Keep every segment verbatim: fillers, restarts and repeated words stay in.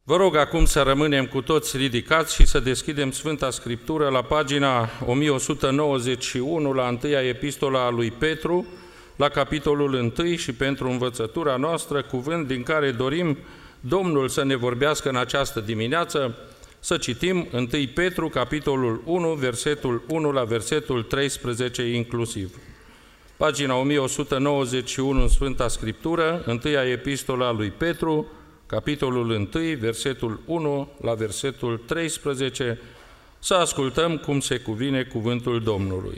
Vă rog acum să rămânem cu toți ridicați și să deschidem Sfânta Scriptură la pagina o mie o sută nouăzeci și unu, la întâia epistola a lui Petru, la capitolul unu și pentru învățătura noastră, cuvânt din care dorim Domnul să ne vorbească în această dimineață, să citim întâi Petru, capitolul unu, versetul unu la versetul treisprezece inclusiv. Pagina o mie o sută nouăzeci și unu în Sfânta Scriptură, întâia epistola a lui Petru, capitolul unu, versetul unu la versetul treisprezece, să ascultăm cum se cuvine cuvântul Domnului.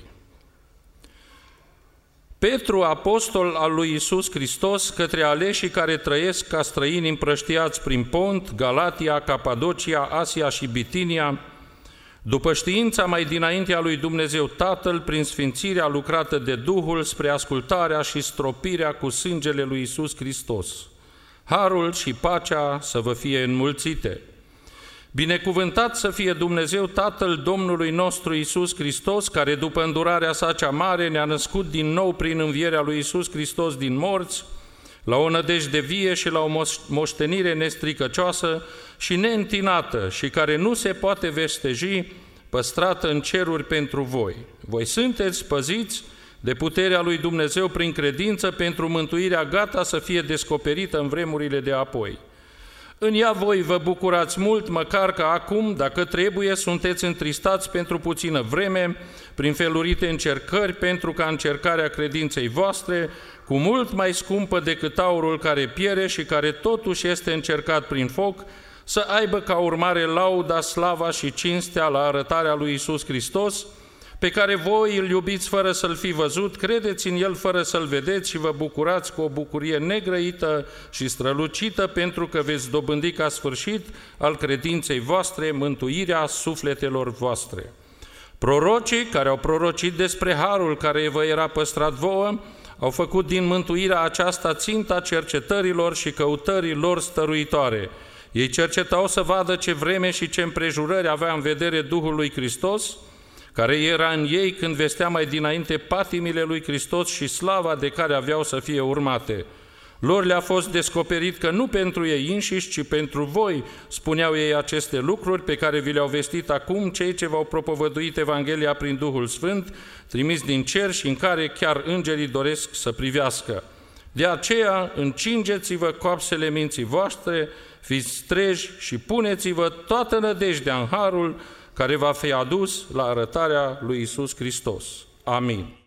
Petru, apostol al lui Iisus Hristos, către aleșii care trăiesc ca străini împrăștiați prin Pont, Galatia, Capadocia, Asia și Bitinia, după știința mai dinainte a lui Dumnezeu Tatăl, prin sfințirea lucrată de Duhul spre ascultarea și stropirea cu sângele lui Iisus Hristos. Harul și pacea să vă fie înmulțite. Binecuvântat să fie Dumnezeu Tatăl Domnului nostru Iisus Hristos, care după îndurarea sa cea mare ne-a născut din nou prin învierea lui Iisus Hristos din morți, la o nădejde vie și la o moștenire nestricăcioasă și neîntinată și care nu se poate vesteji, păstrată în ceruri pentru voi. Voi sunteți păziți de puterea lui Dumnezeu prin credință pentru mântuirea gata să fie descoperită în vremurile de apoi. În ea voi vă bucurați mult, măcar că acum, dacă trebuie, sunteți întristați pentru puțină vreme, prin felurite încercări, pentru ca încercarea credinței voastre, cu mult mai scumpă decât aurul care piere și care totuși este încercat prin foc, să aibă ca urmare lauda, slava și cinstea la arătarea lui Iisus Hristos, pe care voi îl iubiți fără să-l fi văzut, credeți în el fără să-l vedeți și vă bucurați cu o bucurie negrăită și strălucită, pentru că veți dobândi ca sfârșit al credinței voastre mântuirea sufletelor voastre. Prorocii care au prorocit despre harul care vă era păstrat vouă, au făcut din mântuirea aceasta ținta cercetărilor și căutării lor stăruitoare. Ei cercetau să vadă ce vreme și ce împrejurări avea în vedere Duhul lui Hristos, care era în ei când vestea mai dinainte patimile lui Hristos și slava de care aveau să fie urmate. Lor le-a fost descoperit că nu pentru ei înșiși, ci pentru voi spuneau ei aceste lucruri pe care vi le-au vestit acum cei ce v-au propovăduit Evanghelia prin Duhul Sfânt, trimis din cer și în care chiar îngerii doresc să privească. De aceea, încingeți-vă coapsele minții voastre, fiți treji și puneți-vă toată nădejdea în harul care va fi adus la arătarea lui Iisus Hristos. Amin.